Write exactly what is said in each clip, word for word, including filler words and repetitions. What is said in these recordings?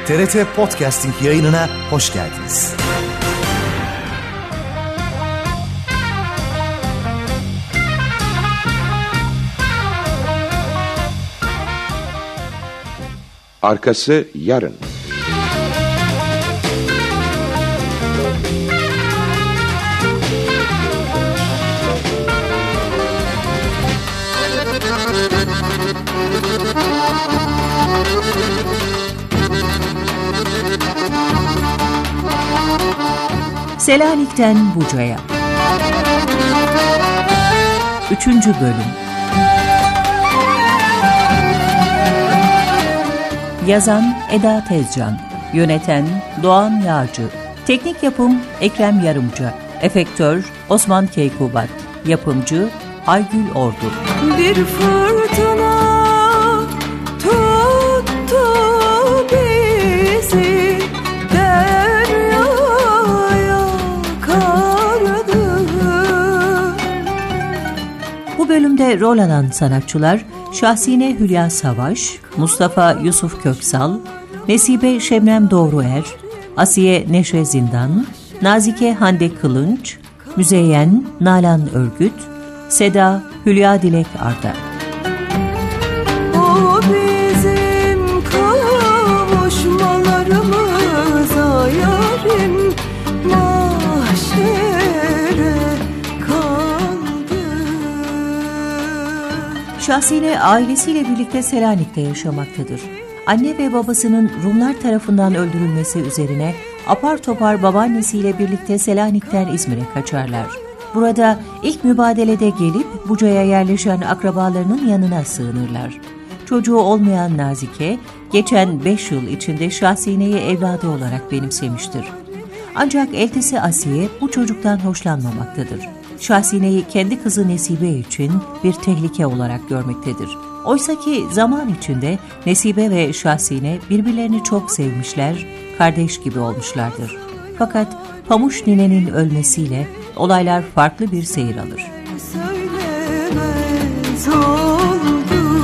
T R T Podcasting yayınına hoş geldiniz. Arkası yarın. Selanik'ten Buca'ya. Üçüncü bölüm. Yazan Eda Tezcan, yöneten Doğan Yağcı, teknik yapım Ekrem Yarımcı, efektör Osman Keykubat, yapımcı Aygül Ordu. Bir fırtına tuttu bizi, deryaya kardı. Bu bölümde rol alan sanatçılar Şahsine Hülya Savaş, Mustafa Yusuf Köksal, Nesibe Şebnem Doğruer, Asiye Neşe Zindan, Nazike Hande Kılınç, Müzeyyen Nalan Örgüt, Seda Hülya Dilek Arda. O bizim kavuşmalarımıza yarim mahşere kaldı. Şahsine ailesiyle birlikte Selanik'te yaşamaktadır. Anne ve babasının Rumlar tarafından öldürülmesi üzerine apar topar babaannesiyle birlikte Selanik'ten İzmir'e kaçarlar. Burada ilk mübadelede gelip Buca'ya yerleşen akrabalarının yanına sığınırlar. Çocuğu olmayan Nazike, geçen beş yıl içinde Şahsine'yi evladı olarak benimsemiştir. Ancak eltisi Asiye bu çocuktan hoşlanmamaktadır. Şahsine'yi kendi kızı Nesibe için bir tehlike olarak görmektedir. Oysaki zaman içinde Nesibe ve Şahsine birbirlerini çok sevmişler, kardeş gibi olmuşlardır. Fakat Pamuş ninenin ölmesiyle olaylar farklı bir seyir alır. Söylemez oldu.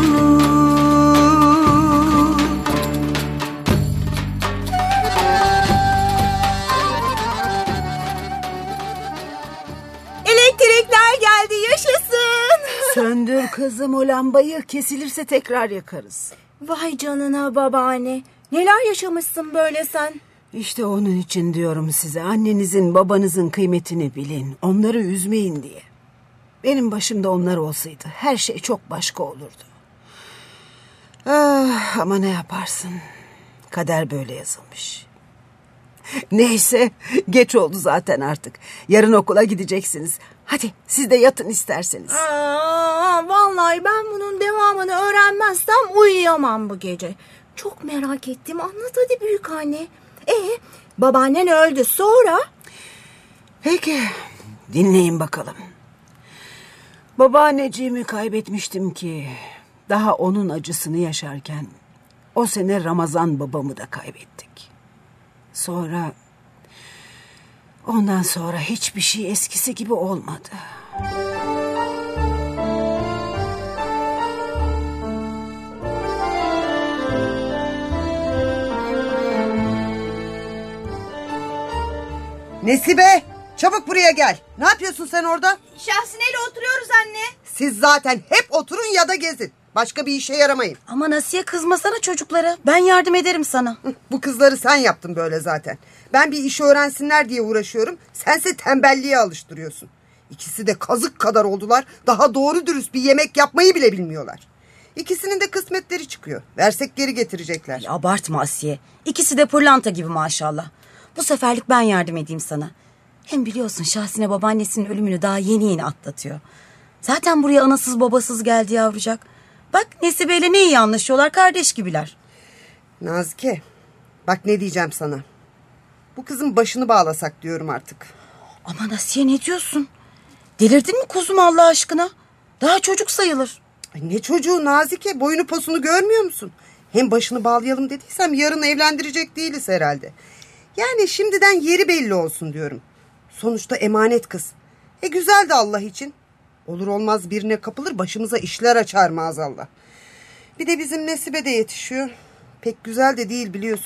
Elektrikler geldi, yaşasın. Söndür kızım o lambayı, kesilirse tekrar yakarız. Vay canına babaanne. Neler yaşamışsın böyle sen? İşte onun için diyorum size, annenizin babanızın kıymetini bilin. Onları üzmeyin diye. Benim başımda onlar olsaydı her şey çok başka olurdu. Ah, ama ne yaparsın? Kader böyle yazılmış. Neyse, geç oldu zaten artık. Yarın okula gideceksiniz. Hadi siz de yatın isterseniz. Aa, vallahi ben bunun devamını öğrenmezsem uyuyamam bu gece. Çok merak ettim. Anlat hadi büyük anne. Ee, babaannen öldü, sonra? Peki, dinleyin bakalım. Babaanneciğimi kaybetmiştim ki daha onun acısını yaşarken o sene Ramazan babamı da kaybettik. Sonra ondan sonra hiçbir şey eskisi gibi olmadı. Nesibe, çabuk buraya gel. Ne yapıyorsun sen orada? Şahsine'yle oturuyoruz anne. Siz zaten hep oturun ya da gezin. Başka bir işe yaramayın. Aman Asiye, kızmasana çocuklara. Ben yardım ederim sana. Bu kızları sen yaptın böyle zaten. Ben bir iş öğrensinler diye uğraşıyorum. Sense tembelliğe alıştırıyorsun. İkisi de kazık kadar oldular. Daha doğru dürüst bir yemek yapmayı bile bilmiyorlar. İkisinin de kısmetleri çıkıyor. Versek geri getirecekler. Ya abartma Asiye. İkisi de pırlanta gibi maşallah. Bu seferlik ben yardım edeyim sana. Hem biliyorsun Şahsine babaannesinin ölümünü daha yeni yeni atlatıyor. Zaten buraya anasız babasız geldi yavrucak. Bak Nesibe ile ne iyi anlaşıyorlar, kardeş gibiler. Nazike, bak ne diyeceğim sana. Bu kızın başını bağlasak diyorum artık. Aman Asiye, ne diyorsun? Delirdin mi kuzum Allah aşkına? Daha çocuk sayılır. Ay ne çocuğu Nazike, boyunu posunu görmüyor musun? Hem başını bağlayalım dediysem yarın evlendirecek değiliz herhalde. Yani şimdiden yeri belli olsun diyorum. Sonuçta emanet kız. E güzel de Allah için. Olur olmaz birine kapılır, başımıza işler açar maazallah. Bir de bizim Nesibe de yetişiyor. Pek güzel de değil biliyorsun.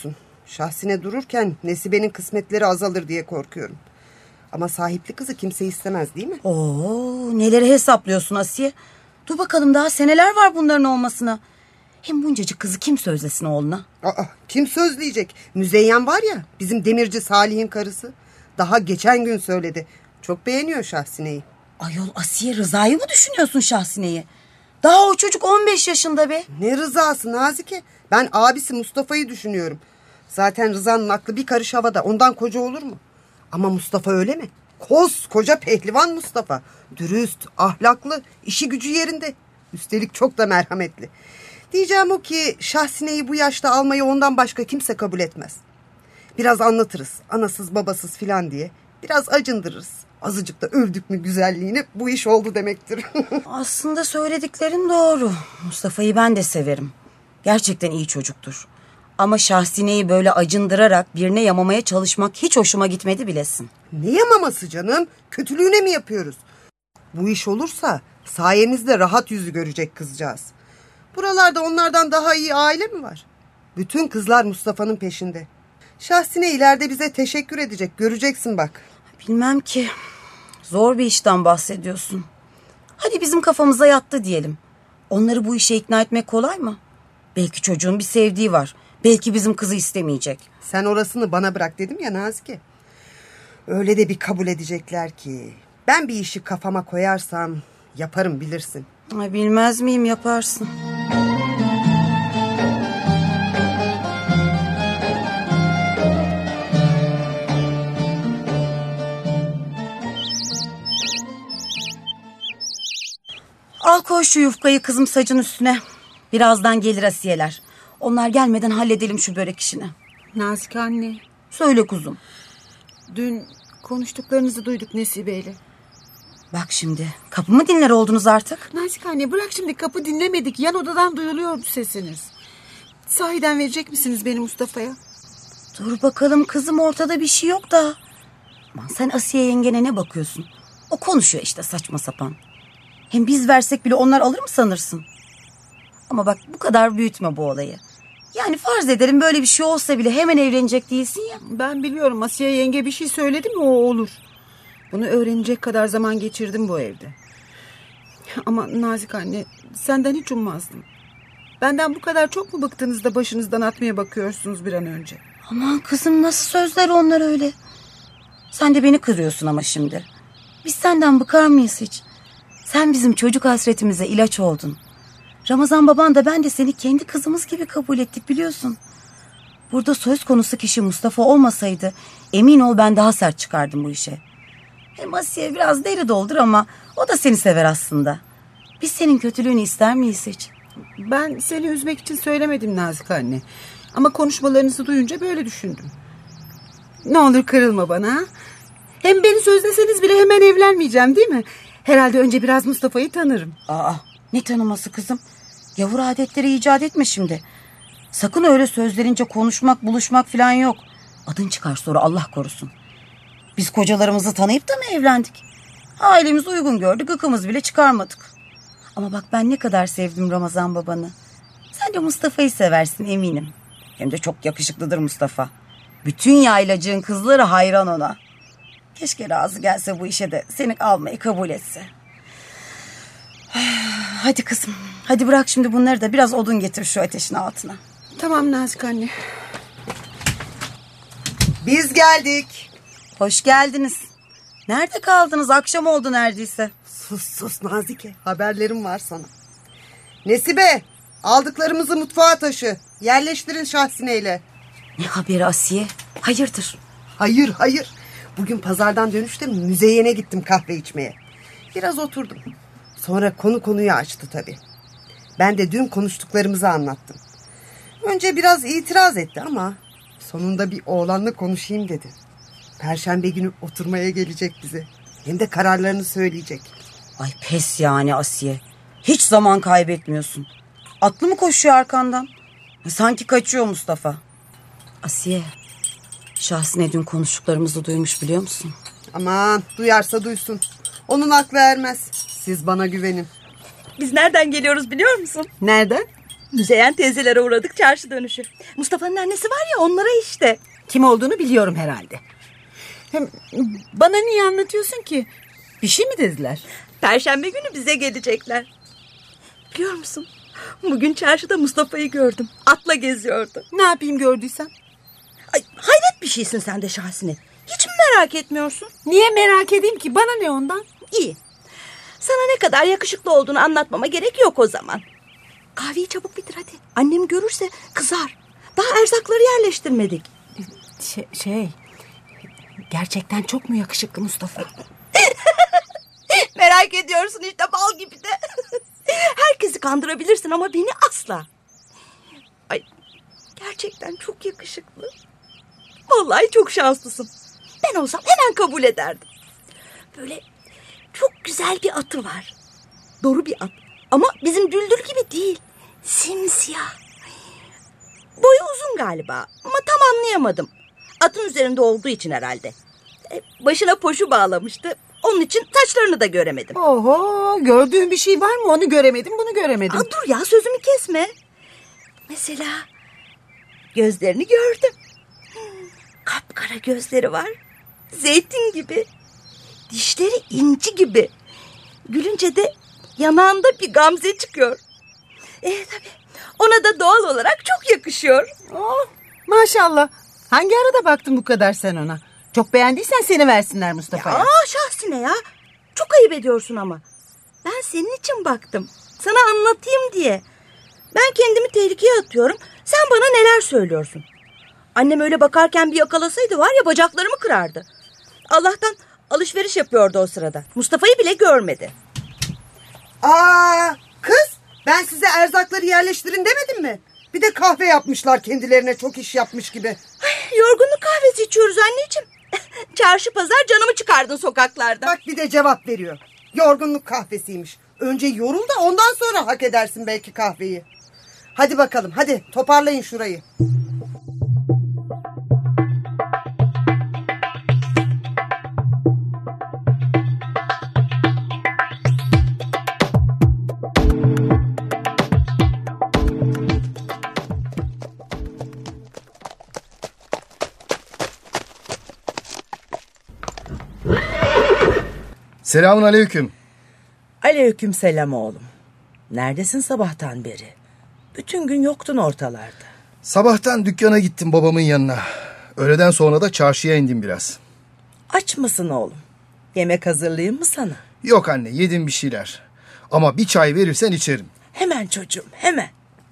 Şahsine dururken Nesibe'nin kısmetleri azalır diye korkuyorum. Ama sahipli kızı kimse istemez değil mi? Oo, neleri hesaplıyorsun Asiye? Dur bakalım, daha seneler var bunların olmasına. Hem buncacık kızı kim sözlesin oğluna? Aa, kim sözleyecek? Müzeyyen var ya, bizim demirci Salih'in karısı. Daha geçen gün söyledi. Çok beğeniyor Şahsine'yi. Ayol Asiye, Rıza'yı mı düşünüyorsun Şahsine'yi? Daha o çocuk on beş yaşında be. Ne Rıza'sı Nazike? Ben abisi Mustafa'yı düşünüyorum. Zaten Rıza'nın aklı bir karış havada. Ondan koca olur mu? Ama Mustafa öyle mi? Koskoca pehlivan Mustafa. Dürüst, ahlaklı, işi gücü yerinde. Üstelik çok da merhametli. Diyeceğim o ki Şahsine'yi bu yaşta almayı ondan başka kimse kabul etmez. Biraz anlatırız, anasız babasız filan diye. Biraz acındırırız. Azıcık da övdük mü güzelliğini, bu iş oldu demektir. Aslında söylediklerin doğru. Mustafa'yı ben de severim. Gerçekten iyi çocuktur. Ama Şahsine'yi böyle acındırarak birine yamamaya çalışmak hiç hoşuma gitmedi bilesin. Ne yamaması canım? Kötülüğüne mi yapıyoruz? Bu iş olursa sayemizde rahat yüzü görecek kızcağız. Buralarda onlardan daha iyi aile mi var? Bütün kızlar Mustafa'nın peşinde. Şahsine ileride bize teşekkür edecek, göreceksin bak. Bilmem ki. Zor bir işten bahsediyorsun. Hadi bizim kafamıza yattı diyelim. Onları bu işe ikna etmek kolay mı? Belki çocuğun bir sevdiği var. Belki bizim kızı istemeyecek. Sen orasını bana bırak dedim ya Nazike. Öyle de bir kabul edecekler ki. Ben bir işi kafama koyarsam yaparım, bilirsin. Ay, bilmez miyim, yaparsın. Al koy şu yufkayı kızım sacın üstüne. Birazdan gelir Asiyeler. Onlar gelmeden halledelim şu börek işini. Nazike anne, Söyle kuzum. dün konuştuklarınızı duyduk Nesibe'yle. Bak şimdi, kapı mı dinler oldunuz artık? Nazike anne, bırak şimdi, kapı dinlemedik. Yan odadan duyuluyordu sesiniz. Sahiden verecek misiniz beni Mustafa'ya? Dur bakalım kızım, ortada bir şey yok da. Aman sen Asiye yengene ne bakıyorsun? O konuşuyor işte saçma sapan. Hem biz versek bile onlar alır mı sanırsın? Ama bak, bu kadar büyütme bu olayı. Yani farz edelim böyle bir şey olsa bile hemen evlenecek değilsin ya. Ben biliyorum, Asiye yenge bir şey söyledi mi o olur. Bunu öğrenecek kadar zaman geçirdim bu evde. Ama Nazik anne, senden hiç ummazdım. Benden bu kadar çok mu bıktınız da başınızdan atmaya bakıyorsunuz bir an önce? Aman kızım, nasıl sözler onlar öyle? Sen de beni kırıyorsun ama şimdi. Biz senden bıkar mıyız hiç? Sen bizim çocuk hasretimize ilaç oldun. Ramazan baban da ben de seni kendi kızımız gibi kabul ettik, biliyorsun. Burada söz konusu kişi Mustafa olmasaydı emin ol ben daha sert çıkardım bu işe. Hem Asiye biraz deri doldur ama o da seni sever aslında. Biz senin kötülüğünü ister miyiz hiç? Ben seni üzmek için söylemedim Nazik anne. Ama konuşmalarınızı duyunca böyle düşündüm. Ne olur kırılma bana. Hem beni sözleseniz bile hemen evlenmeyeceğim değil mi? Herhalde önce biraz Mustafa'yı tanırım. Aa, ne tanıması kızım? Yavur adetleri icat etme şimdi. Sakın öyle sözlerince konuşmak, buluşmak falan yok. Adın çıkar sonra, Allah korusun. Biz kocalarımızı tanıyıp da mı evlendik? Ailemiz uygun gördü, gıkımız bile çıkarmadık. Ama bak, ben ne kadar sevdim Ramazan babanı. Sen de Mustafa'yı seversin eminim. Hem de çok yakışıklıdır Mustafa. Bütün yaylacığın kızları hayran ona. Keşke razı gelse bu işe de seni almayı kabul etse. Hadi kızım, hadi bırak şimdi bunları da biraz odun getir şu ateşin altına. Tamam Nazik anne. Biz geldik. Hoş geldiniz. Nerede kaldınız? Akşam oldu neredeyse. Sus sus Nazike, haberlerim var sana. Nesibe, aldıklarımızı mutfağa taşı. Yerleştirin Şahsine'yle. Ne haberi Asiye? Hayırdır? Hayır hayır. Bugün pazardan dönüşte Müzeyyen'e gittim kahve içmeye. Biraz oturdum. Sonra konu konuyu açtı tabii. Ben de dün konuştuklarımızı anlattım. Önce biraz itiraz etti ama sonunda bir oğlanla konuşayım dedi. Perşembe günü oturmaya gelecek bize. Hem de kararlarını söyleyecek. Ay pes yani Asiye. Hiç zaman kaybetmiyorsun. Aklı mı koşuyor arkandan? Sanki kaçıyor Mustafa. Asiye, Şahsine dün konuştuklarımızı duymuş, biliyor musun? Aman duyarsa duysun. Onun aklı ermez. Siz bana güvenin. Biz nereden geliyoruz biliyor musun? Nereden? Müzeyyen teyzelere uğradık çarşı dönüşü. Mustafa'nın annesi var ya, onlara işte. Kim olduğunu biliyorum herhalde. Hem bana niye anlatıyorsun ki? Bir şey mi dediler? Perşembe günü bize gelecekler. Biliyor musun? Bugün çarşıda Mustafa'yı gördüm. Atla geziyordu. Ne yapayım gördüysen? Ay, hayret bir şeysin sen de Şahsine. Hiç mi merak etmiyorsun? Niye merak edeyim ki? Bana ne ondan? İyi. Sana ne kadar yakışıklı olduğunu anlatmama gerek yok o zaman. Kahveyi çabuk bitir hadi. Annem görürse kızar. Daha erzakları yerleştirmedik. Şey, şey gerçekten çok mu yakışıklı Mustafa? Merak ediyorsun işte, bal gibi de. Herkesi kandırabilirsin ama beni asla. Ay, gerçekten çok yakışıklı. Vallahi çok şanslısın. Ben olsam hemen kabul ederdim. Böyle çok güzel bir atı var. Doğru bir at. Ama bizim düldül gibi değil. Simsiyah. Boyu uzun galiba ama tam anlayamadım. Atın üzerinde olduğu için herhalde. Başına poşu bağlamıştı. Onun için saçlarını da göremedim. Oho, gördüğün bir şey var mı? Onu göremedim, bunu göremedim. Aa, dur ya, sözümü kesme. Mesela gözlerini gördüm. Kapkara gözleri var. Zeytin gibi. Dişleri inci gibi. Gülünce de yanağında bir gamze çıkıyor. E tabii ona da doğal olarak çok yakışıyor. Oh, maşallah. Hangi arada baktın bu kadar sen ona? Çok beğendiysen seni versinler Mustafa'ya. Ya Şahsine ya. Çok ayıp ediyorsun ama. Ben senin için baktım. Sana anlatayım diye. Ben kendimi tehlikeye atıyorum. Sen bana neler söylüyorsun. Annem öyle bakarken bir yakalasaydı var ya, bacaklarımı kırardı. Allah'tan alışveriş yapıyordu o sırada. Mustafa'yı bile görmedi. Aa, kız, ben size erzakları yerleştirin demedim mi? Bir de kahve yapmışlar kendilerine, çok iş yapmış gibi. Ay, yorgunluk kahvesi içiyoruz anneciğim. Çarşı pazar canımı çıkardın sokaklarda. Bak bir de cevap veriyor. Yorgunluk kahvesiymiş. Önce yorul da ondan sonra hak edersin belki kahveyi. Hadi bakalım, hadi toparlayın şurayı. Selamun aleyküm. Aleyküm selam oğlum. Neredesin sabahtan beri? Bütün gün yoktun ortalarda. Sabahtan dükkana gittim babamın yanına. Öğleden sonra da çarşıya indim biraz. Aç mısın oğlum? Yemek hazırlayayım mı sana? Yok anne, yedim bir şeyler. Ama bir çay verirsen içerim. Hemen çocuğum, hemen.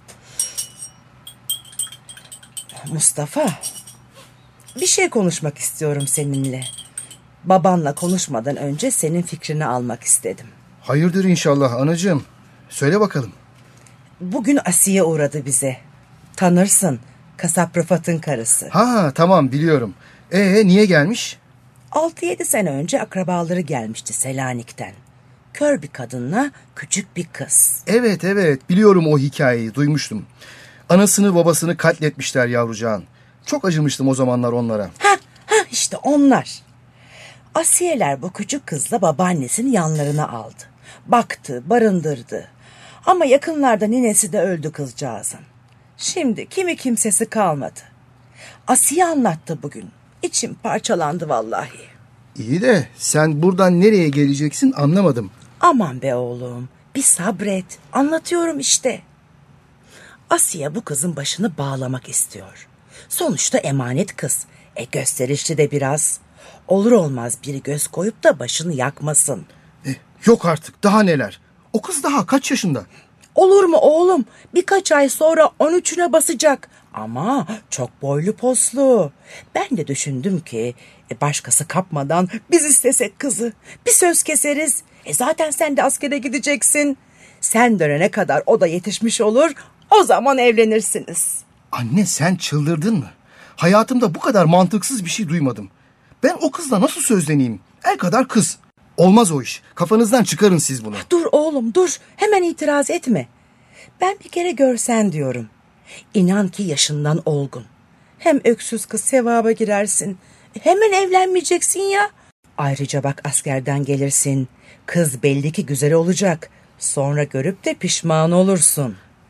Mustafa, bir şey konuşmak istiyorum seninle. Babanla konuşmadan önce senin fikrini almak istedim. Hayırdır inşallah anacığım. Söyle bakalım. Bugün Asiye uğradı bize. Tanırsın, kasap Rıfat'ın karısı. Ha tamam, biliyorum. Ee niye gelmiş? Altı yedi sene önce akrabaları gelmişti Selanik'ten. Kör bir kadınla küçük bir kız. Evet evet, biliyorum o hikayeyi, duymuştum. Anasını babasını katletmişler yavrucağın. Çok acımıştım o zamanlar onlara. Ha, ha işte onlar. Asiyeler bu küçük kızla babaannesini yanlarına aldı. Baktı, barındırdı. Ama yakınlarda ninesi de öldü kızcağızın. Şimdi kimi kimsesi kalmadı. Asiye anlattı bugün. İçim parçalandı vallahi. İyi de sen buradan nereye geleceksin anlamadım. Aman be oğlum, bir sabret. Anlatıyorum işte. Asiye bu kızın başını bağlamak istiyor. Sonuçta emanet kız. E gösterişli de biraz. Olur olmaz biri göz koyup da başını yakmasın. E, yok artık, daha neler. O kız daha kaç yaşında? Olur mu oğlum? Birkaç ay sonra on üçüne basacak. Ama çok boylu poslu. Ben de düşündüm ki e, başkası kapmadan biz istesek kızı. Bir söz keseriz. E zaten sen de askere gideceksin. Sen dönene kadar o da yetişmiş olur. O zaman evlenirsiniz. Anne sen çıldırdın mı? Hayatımda bu kadar mantıksız bir şey duymadım. Ben o kızla nasıl sözleneyim? El kadar kız. Olmaz o iş. Kafanızdan çıkarın siz bunu. Dur oğlum dur. Hemen itiraz etme. Ben bir kere görsen diyorum. İnan ki yaşından olgun. Hem öksüz kız sevaba girersin. Hemen evlenmeyeceksin ya. Ayrıca bak askerden gelirsin. Kız belli ki güzel olacak. Sonra görüp de pişman olursun.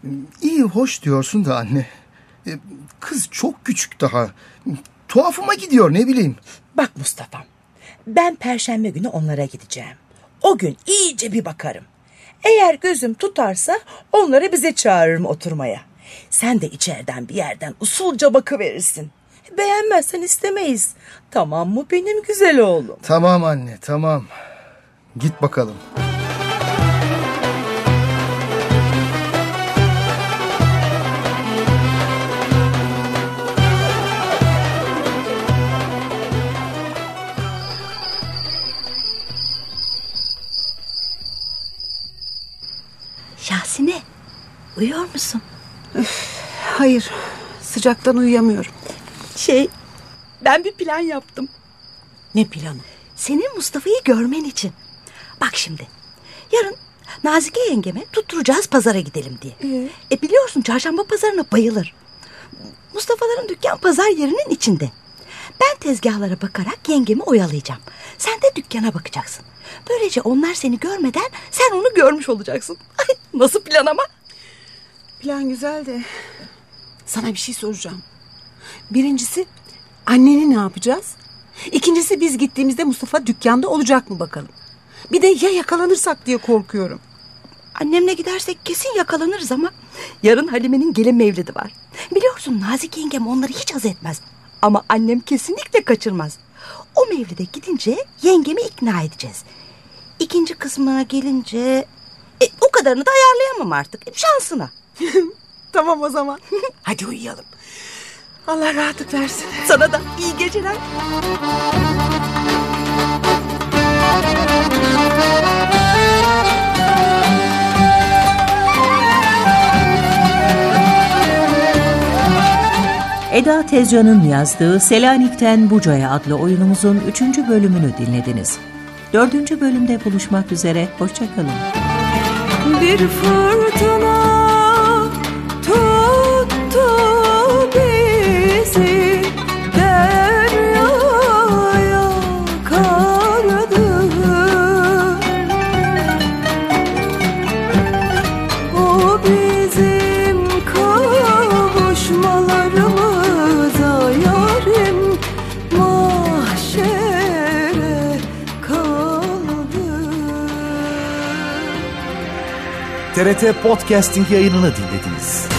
İyi hoş diyorsun da anne. Kız çok küçük daha. Tuhafıma gidiyor, ne bileyim. Bak Mustafa'm, ben perşembe günü onlara gideceğim. O gün iyice bir bakarım. Eğer gözüm tutarsa onları bize çağırırım oturmaya. Sen de içeriden bir yerden usulca bakıverirsin. Beğenmezsen istemeyiz. Tamam mı benim güzel oğlum? Tamam anne, tamam. Git bakalım. Şahsine, uyuyor musun? Üf, hayır, sıcaktan uyuyamıyorum. Şey, ben bir plan yaptım. Ne planı? Senin Mustafa'yı görmen için. Bak şimdi, yarın Nazike yengeme tutturacağız pazara gidelim diye. Ee? E biliyorsun çarşamba pazarına bayılır. Mustafa'ların dükkan pazar yerinin içinde. Ben tezgahlara bakarak yengemi oyalayacağım. Sen de dükkana bakacaksın. Böylece onlar seni görmeden sen onu görmüş olacaksın. Nasıl plan ama? Plan güzel de sana bir şey soracağım. Birincisi, anneni ne yapacağız? İkincisi, biz gittiğimizde Mustafa dükkanda olacak mı bakalım? Bir de ya yakalanırsak diye korkuyorum. Annemle gidersek kesin yakalanırız ama yarın Halime'nin gelin mevlidi var. Biliyorsun Nazik yengem onları hiç haz etmez. Ama annem kesinlikle kaçırmaz. O mevlide gidince yengemi ikna edeceğiz. İkinci kısmına gelince e, o kadarını da ayarlayamam artık. Şansına. Tamam o zaman. Hadi uyuyalım. Allah rahatlık versin. Sana da iyi geceler. Eda Tezcan'ın yazdığı Selanik'ten Buca'ya adlı oyunumuzun üçüncü bölümünü dinlediniz. Dördüncü bölümde buluşmak üzere, hoşça kalın. Bir fırtına tuttu bizi, deryaya kardı. O bizim kavuşmalarımıza yarim mahşere kaldı. T R T Podcasting yayınını dinlediniz.